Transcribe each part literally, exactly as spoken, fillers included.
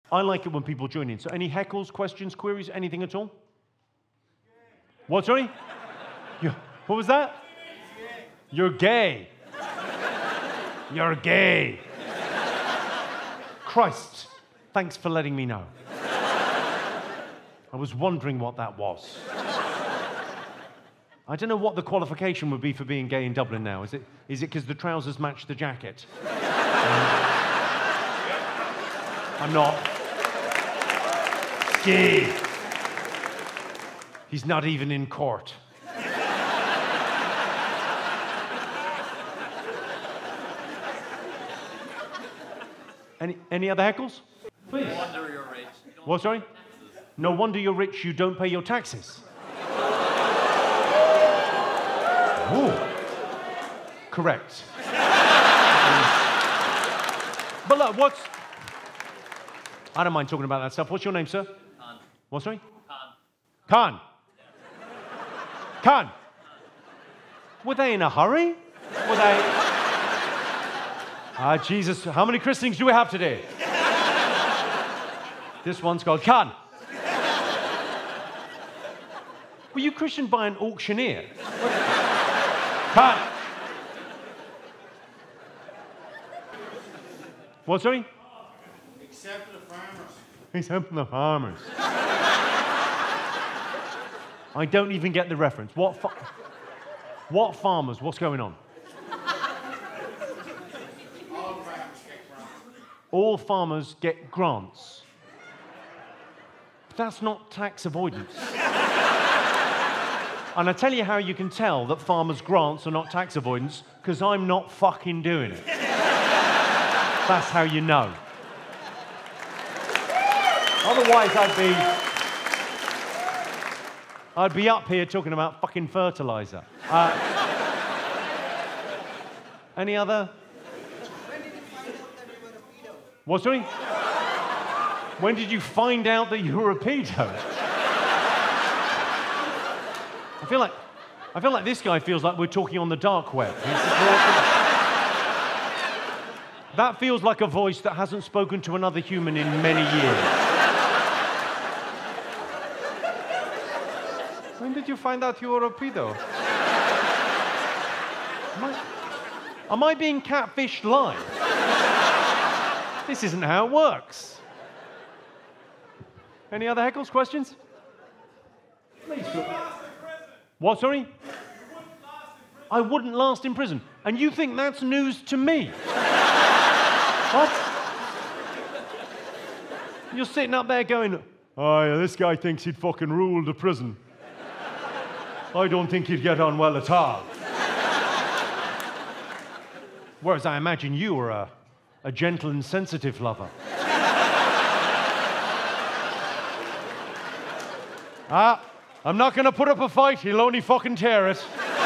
I like it when people join in. So any heckles, questions, queries, anything at all? What, sorry? You, what was that? You're gay. You're gay. Christ, thanks for letting me know. I was wondering what that was. I don't know what the qualification would be for being gay in Dublin now. Is it is it because the trousers match the jacket? um, I'm not. Gay. He's not even in court. Any, any other heckles? Please. No wonder you're rich. You don't What, sorry? taxes. No wonder you're rich, you don't pay your taxes. Ooh. Correct. But look, what's... I don't mind talking about that stuff. What's your name, sir? Khan. What, sorry? Khan. Khan. Khan. Were they in a hurry? Were they... Ah, Jesus, how many christenings do we have today? This one's called Khan. Were you christened by an auctioneer? Khan. What, sorry? Except for the farmers. Except for the farmers. I don't even get the reference. What, fa what farmers? What's going on? All farmers get grants. All farmers get grants. But that's not tax avoidance. And I tell you how you can tell that farmers' grants are not tax avoidance, because I'm not fucking doing it. That's how you know. Otherwise, I'd be... I'd be up here talking about fucking fertilizer. Uh, any other? When did you find out that you were a pedo? What, sorry? When did you find out that you were a pedo? I feel like, I feel like this guy feels like we're talking on the dark web. That feels like a voice that hasn't spoken to another human in many years. When did you find out you were a pedo? Am I, am I being catfished live? This isn't how it works. Any other heckles, questions? Please. What, sorry? I wouldn't last in prison. And you think that's news to me? What? You're sitting up there going, oh, yeah, this guy thinks he'd fucking rule the prison. I don't think he'd get on well at all. Whereas I imagine you were a, a gentle and sensitive lover. Ah, I'm not going to put up a fight. He'll only fucking tear it.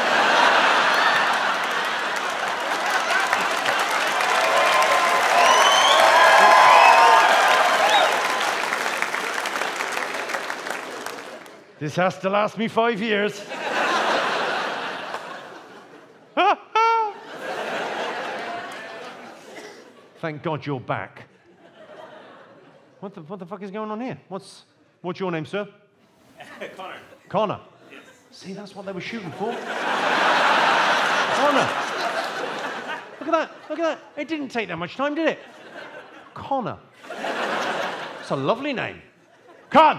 This has to last me five years. Thank God you're back. What the, what the fuck is going on here? What's, what's your name, sir? Connor. Connor. Yes. See, that's what they were shooting for. Connor. Look at that. Look at that. It didn't take that much time, did it? Connor. It's a lovely name. Con.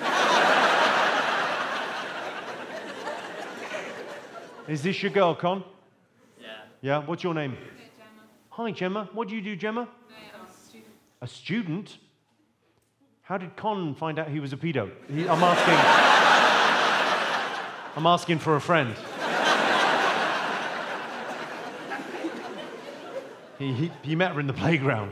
Is this your girl, Con? Yeah. Yeah? What's your name? Gemma. Hi, Gemma. What do you do, Gemma? I'm a student. A student? How did Con find out he was a pedo? He, I'm asking... I'm asking for a friend. he, he, he met her in the playground.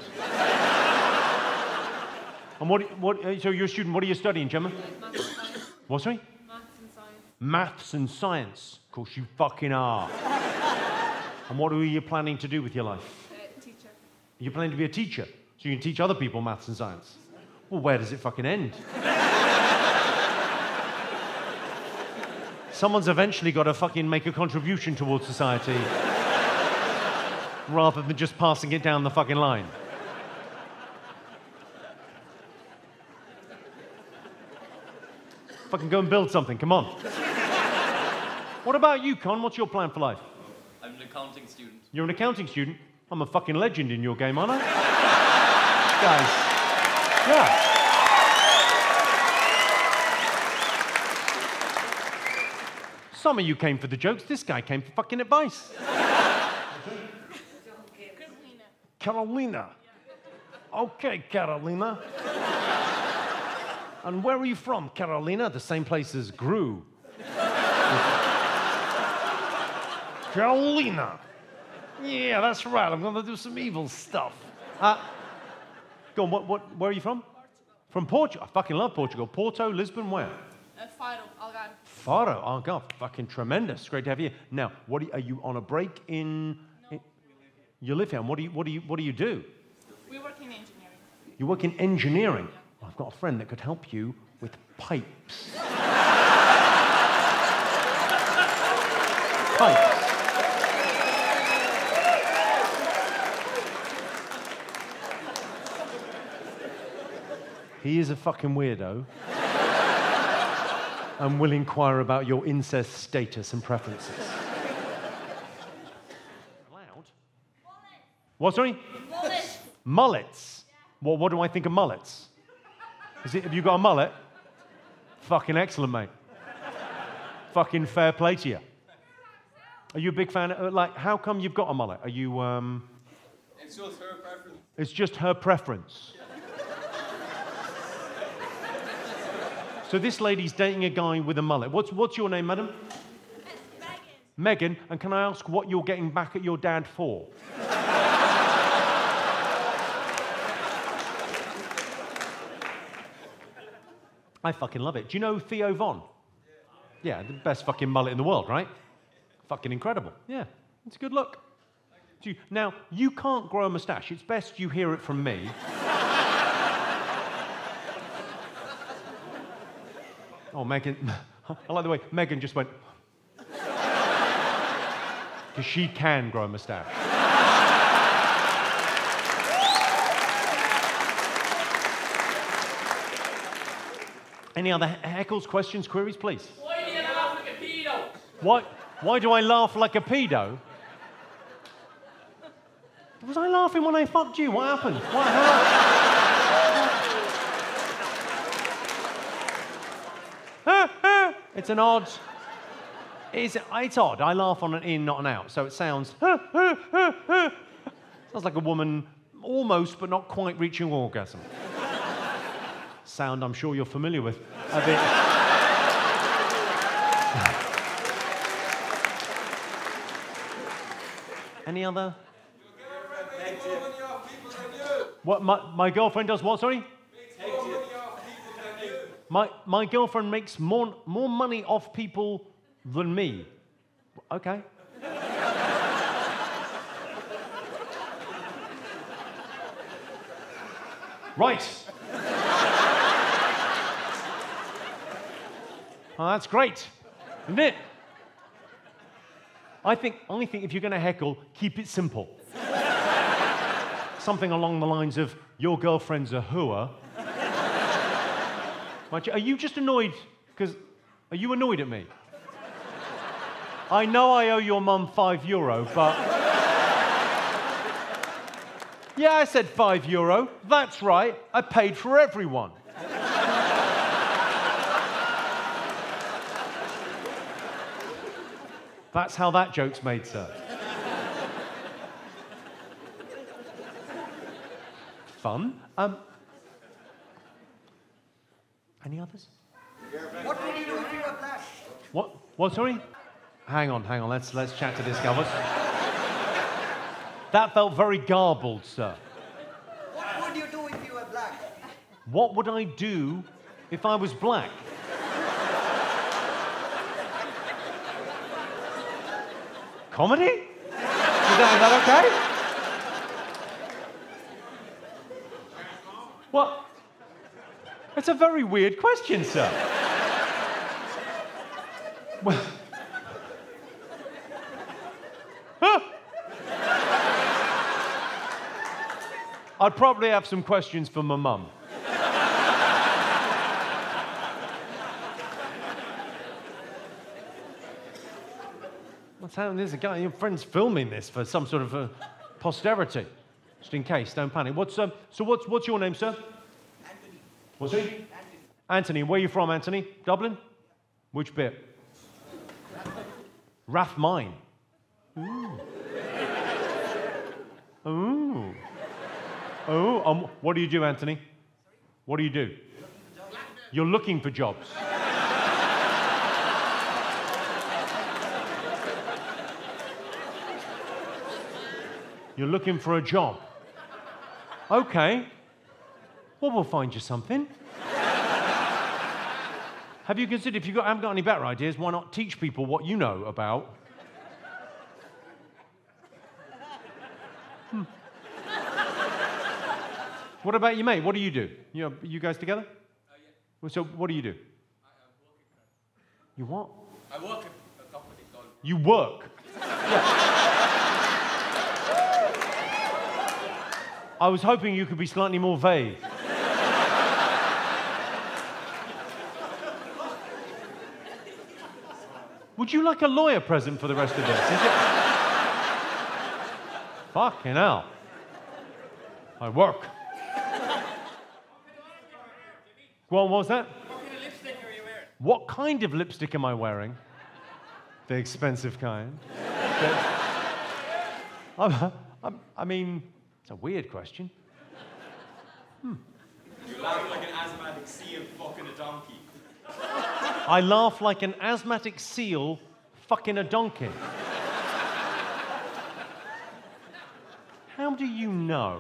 And what, what, uh, so you're a student, what are you studying, Gemma? Maths and science. What, sorry? Maths and science. Maths and science. Of course you fucking are. And what are you planning to do with your life? Uh, teacher. You're planning to be a teacher, so you can teach other people maths and science. Well, where does it fucking end? Someone's eventually got to fucking make a contribution towards society rather than just passing it down the fucking line. Fucking go and build something, come on. What about you, Con? What's your plan for life? I'm an accounting student. You're an accounting student? I'm a fucking legend in your game, aren't I? Guys, yeah. Some of you came for the jokes, this guy came for fucking advice. Carolina. Carolina. Okay, Carolina. And where are you from, Carolina? The same place as Gru. Carolina. Yeah, that's right. I'm going to do some evil stuff. Uh, go on, what, what, where are you from? Portugal. From Portugal. I fucking love Portugal. Porto, Lisbon, where? Uh, Faro, Algarve. Faro. Oh, God, fucking tremendous. Great to have you. Now, what are you, are you on a break in... No. in you live here. And what do you, what do you, what do you do? We work in engineering. You work in engineering. I've got a friend that could help you with pipes. Pipes. He is a fucking weirdo and will inquire about your incest status and preferences. Loud? What, sorry? Mullets. Mullets? Well, what do I think of mullets? Is it, have you got a mullet? Fucking excellent, mate. Fucking fair play to you. Are you a big fan of, like, how come you've got a mullet? Are you, um... It's just her preference. It's just her preference. So this lady's dating a guy with a mullet. What's, what's your name, madam? Megan. Megan, and can I ask what you're getting back at your dad for? I fucking love it. Do you know Theo Von? Yeah, the best fucking mullet in the world, right? Fucking incredible. Yeah, it's a good look. Do you, now, you can't grow a moustache. It's best you hear it from me. Oh, Megan, I like the way Megan just went. Because she can grow a moustache. Any other he- heckles, questions, queries, please? Why do you laugh like a pedo? What? Why do I laugh like a pedo? Was I laughing when I fucked you? What happened? What happened? It's an odd... It's, it's odd. I laugh on an in, not an out. So it sounds... Sounds like a woman almost, but not quite reaching orgasm. Sound I'm sure you're familiar with. A bit... Any other? What, my, my girlfriend does what, sorry? My, my girlfriend makes more, more money off people than me. Okay. Right. Oh, that's great, isn't it? I think, I think if you're going to heckle, keep it simple. Something along the lines of, your girlfriend's a hooer. Are you just annoyed, because, are you annoyed at me? I know I owe your mum five euro, but... Yeah, I said five euro. That's right, I paid for everyone. That's how that joke's made, sir. Fun. Um, any others? What would you do if you were black? What? What? Sorry? Hang on, hang on. Let's let's chat to this guy. What's- That felt very garbled, sir. What would you do if you were black? What would I do if I was black? Comedy? Is that, is that okay? What? It's a very weird question, sir. Well, Huh? I'd probably have some questions for my mum. What's happening? There's a guy, your friend's filming this for some sort of uh, posterity. Just in case, don't panic. What's, um, so what's, what's your name, sir? Anthony. What's he? Anthony. Anthony. Where are you from, Anthony? Dublin? Which bit? Rathmine. Ooh. Ooh. Oh, um, what do you do, Anthony? What do you do? You're looking for jobs. You're looking for a job. Okay. Well, we'll find you something. Have you considered, if you got, haven't got any better ideas, why not teach people what you know about? Hmm. What about you, mate? What do you do? You, you guys together? Uh, yeah. So what do you do? I, I'm working. You what? I work at a company called. You work? I was hoping you could be slightly more vague. Would you like a lawyer present for the rest of this? Is it? Fucking hell. I work. Go on, what was that? What kind of lipstick are you wearing? What kind of lipstick am I wearing? The expensive kind. I'm, I'm, I mean, it's a weird question. You laugh like an asthmatic seal fucking a donkey. I laugh like an asthmatic seal fucking a donkey. How do you know?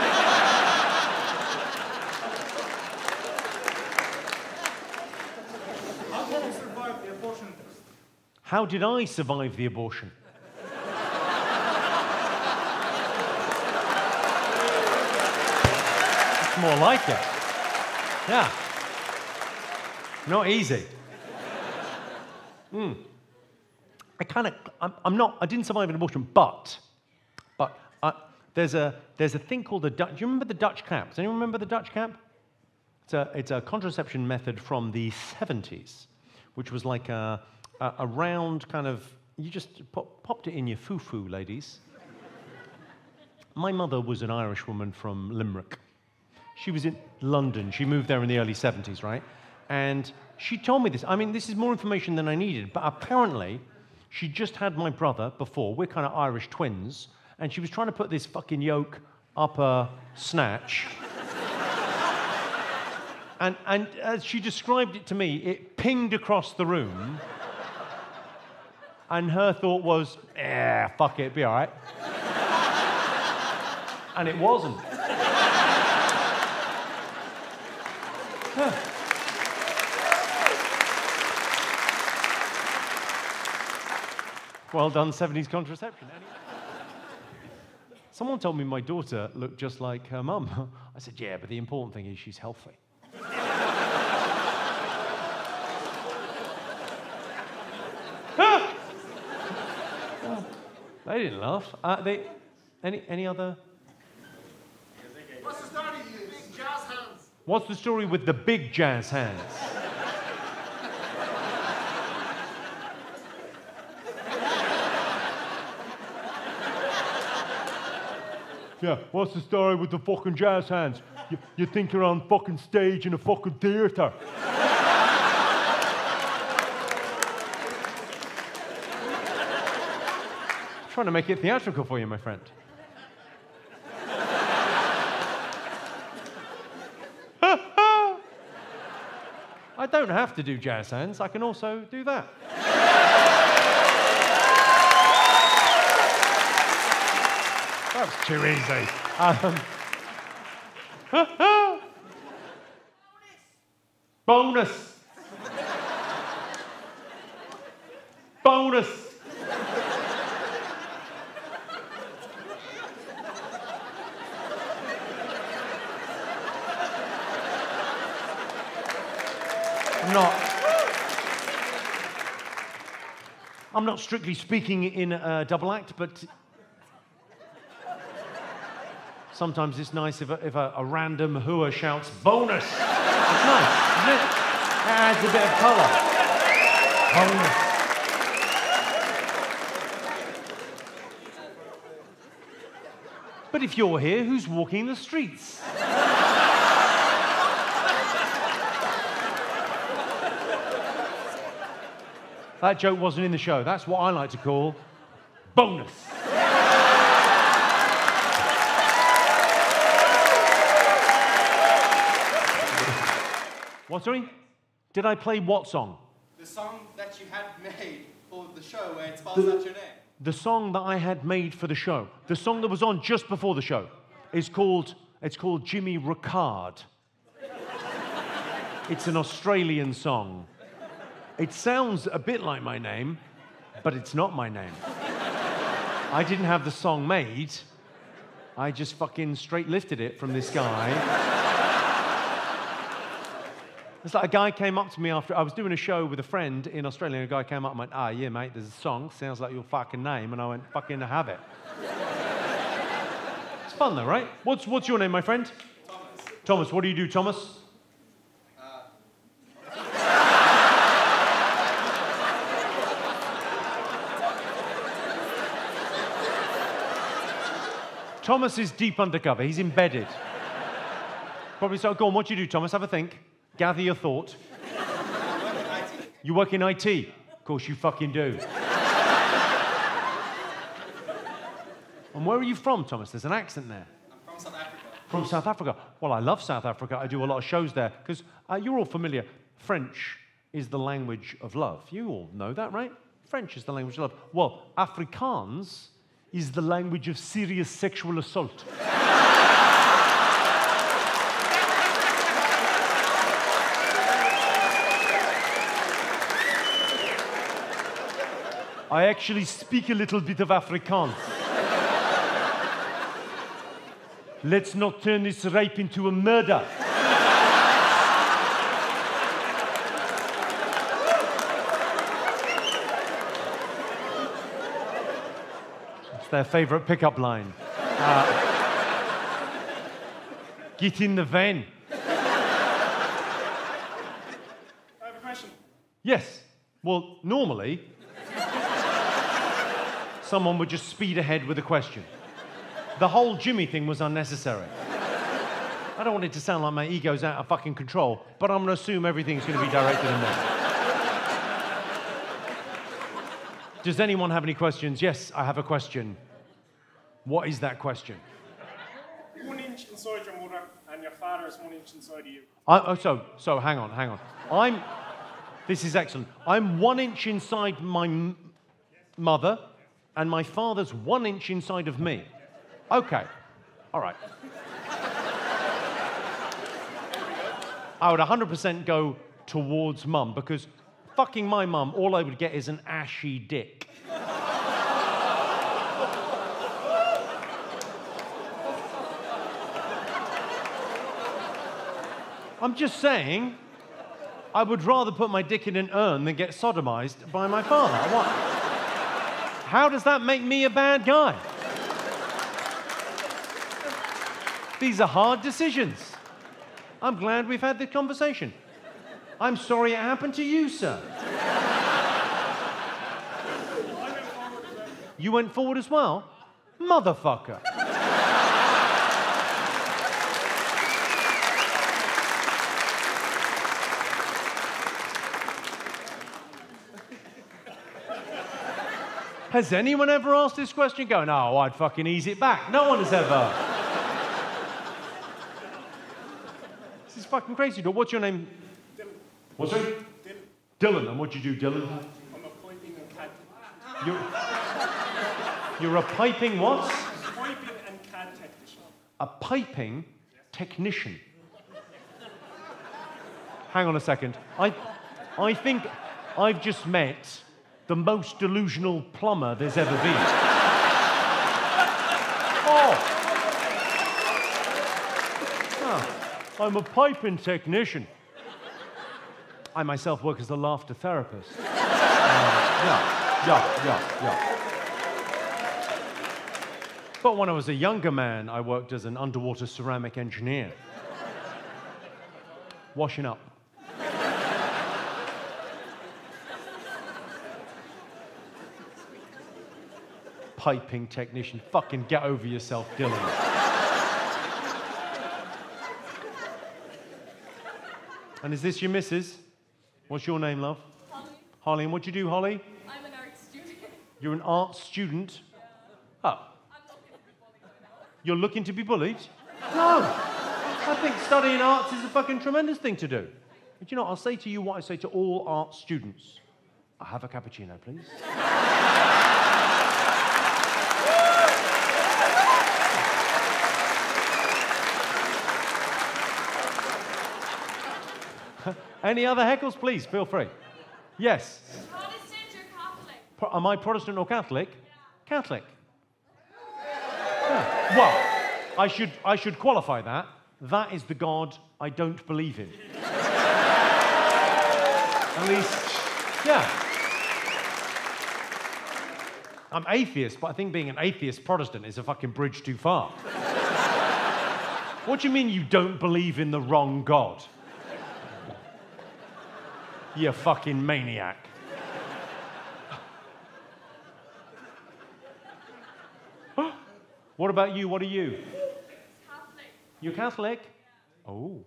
How did you survive the abortion test? How did I survive the abortion? It's more like it. Yeah. Not easy. Hmm. I kind of, I'm, I'm not, I didn't survive an abortion, but, but uh, there's a there's a thing called the Dutch. Do you remember the Dutch cap? Does anyone remember the Dutch cap? It's a it's a contraception method from the seventies, which was like a a, a round kind of. You just pop, popped it in your foo-foo, ladies. My mother was an Irish woman from Limerick. She was in London. She moved there in the early seventies, right? And she told me this. I mean, this is more information than I needed, but apparently she just had my brother before. We're kind of Irish twins. And she was trying to put this fucking yolk up her snatch. and, and as she described it to me, it pinged across the room. And her thought was, eh, fuck it, it'll be all right. And it wasn't. Huh. Well done, seventies contraception. Anyway. Someone told me my daughter looked just like her mum. I said, yeah, but the important thing is she's healthy. They didn't laugh. Uh, they, any, any other? What's the story with the big jazz hands? What's the story with the big jazz hands? Yeah, what's the story with the fucking jazz hands? You, you think you're on fucking stage in a fucking theatre. Trying to make it theatrical for you, my friend. I don't have to do jazz hands. I can also do that. That's too easy. Um, bonus. Bonus. I'm not. I'm not strictly speaking in a double act, but sometimes it's nice if a, if a, a random hooer shouts bonus. It's nice, isn't it? It adds a bit of colour. Bonus. But if you're here, who's walking the streets? That joke wasn't in the show. That's what I like to call bonus. What, sorry? Did I play what song? The song that you had made for the show where it spells out your name. The song that I had made for the show. The song that was on just before the show is called, it's called Jimmy Ricard. It's an Australian song. It sounds a bit like my name, but it's not my name. I didn't have the song made. I just fucking straight lifted it from this guy. It's like a guy came up to me after, I was doing a show with a friend in Australia, and a guy came up and went, ah, yeah, mate, there's a song, sounds like your fucking name. And I went, fucking have it. It's fun though, right? What's, what's your name, my friend? Thomas. Thomas, what do you do, Thomas? Thomas is deep undercover. He's embedded. Probably so. Go on, what do you do, Thomas? Have a think. Gather your thought. I work in I T. You work in I T? Of course you fucking do. And where are you from, Thomas? There's an accent there. I'm from South Africa. From South Africa. Well, I love South Africa. I do a lot of shows there because uh, you're all familiar. French is the language of love. You all know that, right? French is the language of love. Well, Afrikaans is the language of serious sexual assault. I actually speak a little bit of Afrikaans. Let's not turn this rape into a murder. It's their favorite pickup line. Uh, get in the van. I have a question. Yes. Well, normally, someone would just speed ahead with a question. The whole Jimmy thing was unnecessary. I don't want it to sound like my ego's out of fucking control, but I'm going to assume everything's going to be directed in there. Does anyone have any questions? Yes, I have a question. What is that question? One inch inside your mother, and your father is one inch inside of you. I, oh, so, so hang on, hang on. I'm, this is excellent. I'm one inch inside my m- mother, and my father's one inch inside of me. Okay, all right. I would one hundred percent go towards mum, because fucking my mum, all I would get is an ashy dick. I'm just saying, I would rather put my dick in an urn than get sodomized by my father. What? How does that make me a bad guy? These are hard decisions. I'm glad we've had this conversation. I'm sorry it happened to you, sir. You went forward as well? Motherfucker. Has anyone ever asked this question going, oh, I'd fucking ease it back? No one has ever. This is fucking crazy. What's your name? Dylan. What's your name? Dylan. Dylan. And what do you do, Dylan? I'm a piping and CAD. You're, you're a piping what? Piping and CAD technician. A piping technician. Hang on a second. I, I think I've just met the most delusional plumber there's ever been. Oh. Ah, I'm a piping technician. I myself work as a laughter therapist. Uh, yeah, yeah, yeah, yeah. But when I was a younger man, I worked as an underwater ceramic engineer. Washing up. Piping technician. Fucking get over yourself, Dylan. And is this your missus? What's your name, love? Holly. Holly. And what do you do, Holly? I'm an art student. You're an art student? Oh. I'm looking to be bullied by now. You're looking to be bullied? No. I think studying arts is a fucking tremendous thing to do. But you know, I'll say to you what I say to all art students. I have a cappuccino, please. Any other heckles, please, feel free. Yes. Protestant or Catholic? Pro- am I Protestant or Catholic? Yeah. Catholic. Yeah. Well, I should, I should qualify that. That is the God I don't believe in. At least, yeah. I'm atheist, but I think being an atheist Protestant is a fucking bridge too far. What do you mean you don't believe in the wrong God? You fucking maniac. What about you? What are you? Catholic. You're Catholic? Oh.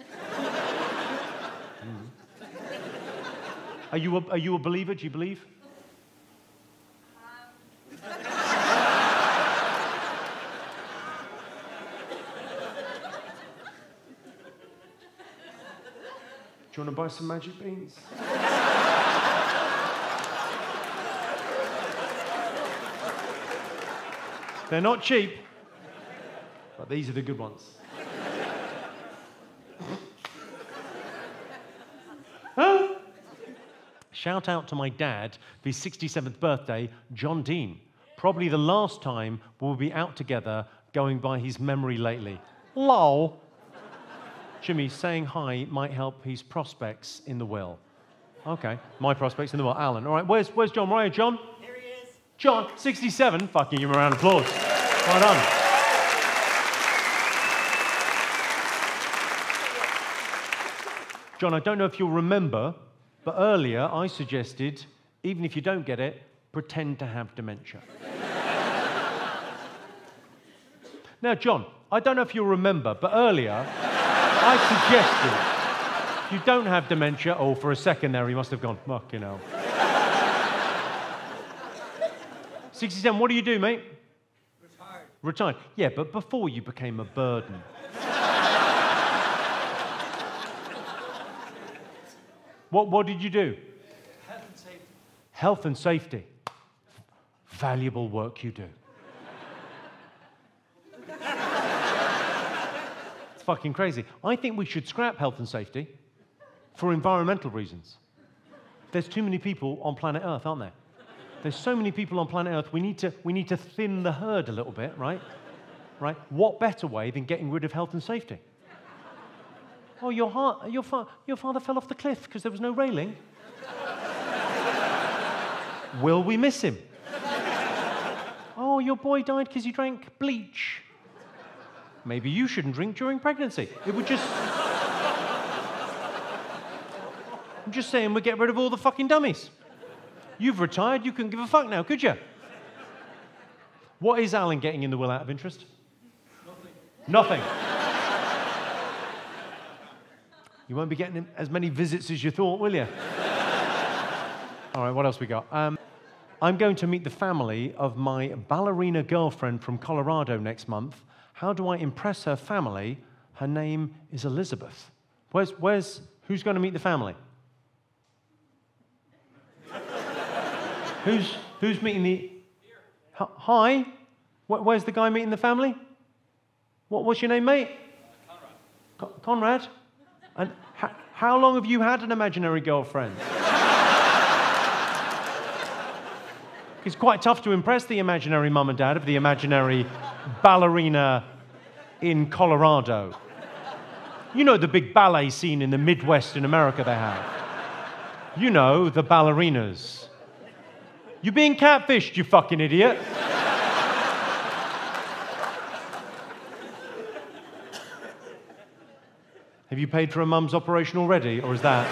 Mm. Are you a, are you a believer? Do you believe? Do you want to buy some magic beans? They're not cheap, but these are the good ones. Huh? Shout out to my dad for his sixty-seventh birthday, John Dean. Probably the last time we'll be out together going by his memory lately. Lol. Jimmy, saying hi might help his prospects in the will. Okay, my prospects in the will. Alan, all right, where's, where's John? Where are you, John? Here he is. John, sixty-seven. Fucking give him a round of applause. Well done. John, I don't know if you'll remember, but earlier I suggested, even if you don't get it, pretend to have dementia. Now, John, I don't know if you'll remember, but earlier I suggested, if you don't have dementia, oh, for a second there he must have gone, fucking hell. sixty-seven, what do you do, mate? Retired. Retired. Yeah, but before you became a burden. What, what did you do? Health and safety. Health and safety. Valuable work you do. It's fucking crazy. I think we should scrap health and safety for environmental reasons. There's too many people on planet Earth, aren't there? There's so many people on planet Earth, we need to, we need to thin the herd a little bit, right? Right? What better way than getting rid of health and safety? Oh, your, heart, your, fa- your father fell off the cliff because there was no railing? Will we miss him? Oh, your boy died because he drank bleach. Maybe you shouldn't drink during pregnancy. It would just... I'm just saying we'd get rid of all the fucking dummies. You've retired, you couldn't give a fuck now, could you? What is Alan getting in the will out of interest? Nothing. Nothing. You won't be getting as many visits as you thought, will you? All right, what else we got? Um, I'm going to meet the family of my ballerina girlfriend from Colorado next month. How do I impress her family? Her name is Elizabeth. Where's, where's, who's going to meet the family? Who's, who's meeting the... H- Hi? Wh- Where's the guy meeting the family? What, what's your name, mate? Conrad. Co- Conrad? And ha- how long have you had an imaginary girlfriend? It's quite tough to impress the imaginary mum and dad of the imaginary ballerina in Colorado. You know the big ballet scene in the Midwest in America they have. You know, the ballerinas. You're being catfished, you fucking idiot. Have you paid for a mum's operation already, or is that...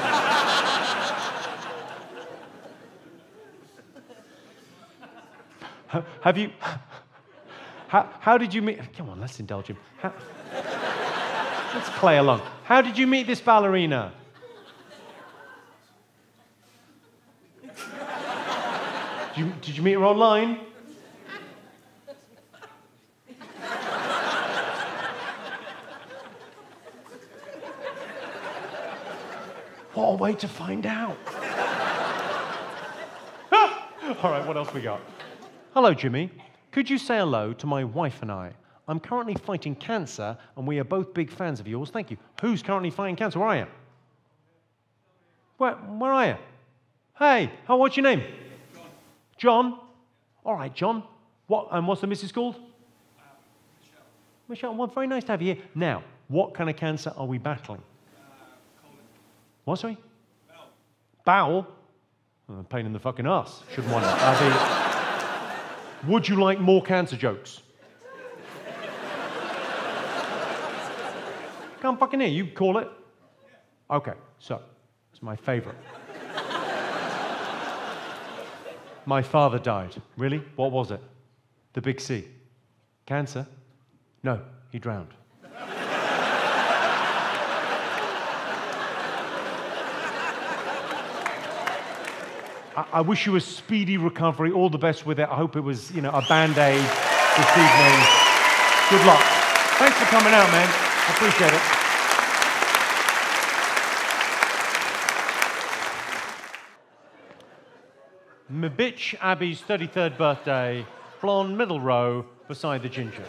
Have you... How, how did you meet... Come on, let's indulge him. How, let's play along. How did you meet this ballerina? Did you, did you meet her online? What a way to find out. All right, what else we got? Hello, Jimmy. Could you say hello to my wife and I? I'm currently fighting cancer, and we are both big fans of yours. Thank you. Who's currently fighting cancer? Where are you? Where, where are you? Hey, how, what's your name? John. John? All right, John. What, and what's the missus called? Uh, Michelle. Michelle, well, very nice to have you here. Now, what kind of cancer are we battling? Uh, colon. What, sorry? Bowel. Bowel? Oh, pain in the fucking ass. Shouldn't wonder. Uh, the, would you like more cancer jokes? Can't fucking hear you. Call it? Okay, so, it's my favorite. My father died. Really? What was it? The big C. Cancer? No, he drowned. I, I wish you a speedy recovery. All the best with it. I hope it was, you know, a band-aid this evening. Good luck. Thanks for coming out, man. I appreciate it. My bitch Abby's thirty-third birthday, blonde, middle row, beside the ginger.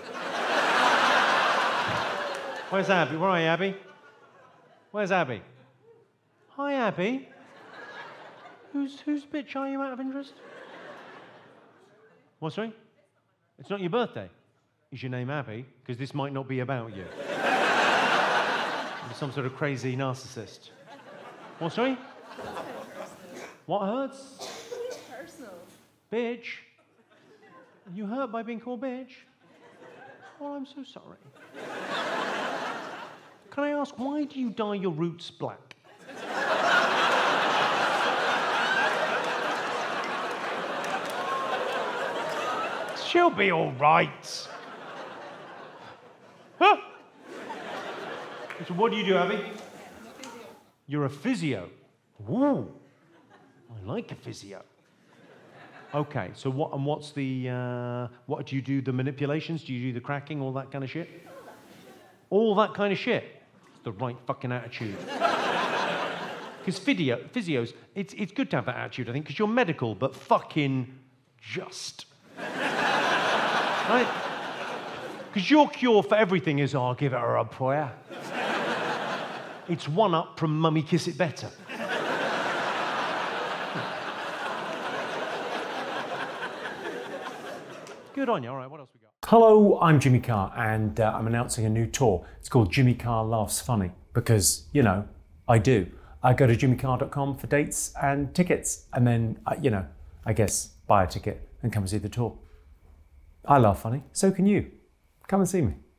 Where's Abby? Where are you, Abby? Where's Abby? Hi, Abby. Who's, whose bitch are you, out of interest? What, sorry? It's not your birthday. Is your name Abby? Because this might not be about you. You're some sort of crazy narcissist. What, sorry? What hurts? Personal. Bitch. You hurt by being called bitch? Oh, I'm so sorry. Can I ask, why do you dye your roots black? She'll be all right. Huh? So what do you do, Abby? I'm a physio. You're a physio. Ooh, I like a physio. Okay, so what, and what's the, uh, what do you do, the manipulations? Do you do the cracking, all that kind of shit? All that kind of shit? It's the right fucking attitude. Because physio, physios, it's, it's good to have that attitude, I think, because you're medical, but fucking just. Right? Because your cure for everything is, oh, I'll give her a prayer. It's one up from Mummy Kiss It Better. Good on you. All right, what else we got? Hello, I'm Jimmy Carr, and uh, I'm announcing a new tour. It's called Jimmy Carr Laughs Funny, because, you know, I do. I go to jimmy carr dot com for dates and tickets, and then, uh, you know, I guess buy a ticket and come and see the tour. I laugh funny, so can you. Come and see me.